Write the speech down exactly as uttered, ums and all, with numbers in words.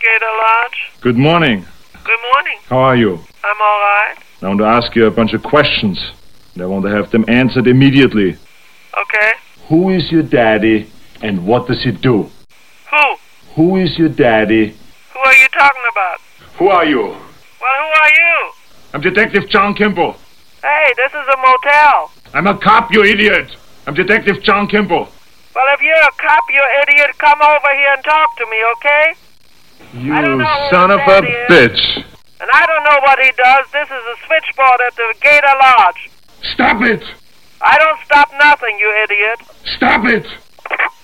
Gator Lodge. Good morning. Good morning. How are you? I'm all right. I want to ask you a bunch of questions, and I want to have them answered immediately. Okay. Who is your daddy, and what does he do? Who? Who is your daddy? Who are you talking about? Who are you? Well, who are you? I'm Detective John Kimball. Hey, this is a motel. I'm a cop, you idiot. I'm Detective John Kimball. Well, if you're a cop, you idiot, come over here and talk to me, okay? You I don't know who son his of a daddy is. bitch. And I don't know what he does. This is a switchboard at the Gator Lodge. Stop it. I don't stop nothing, you idiot. Stop it.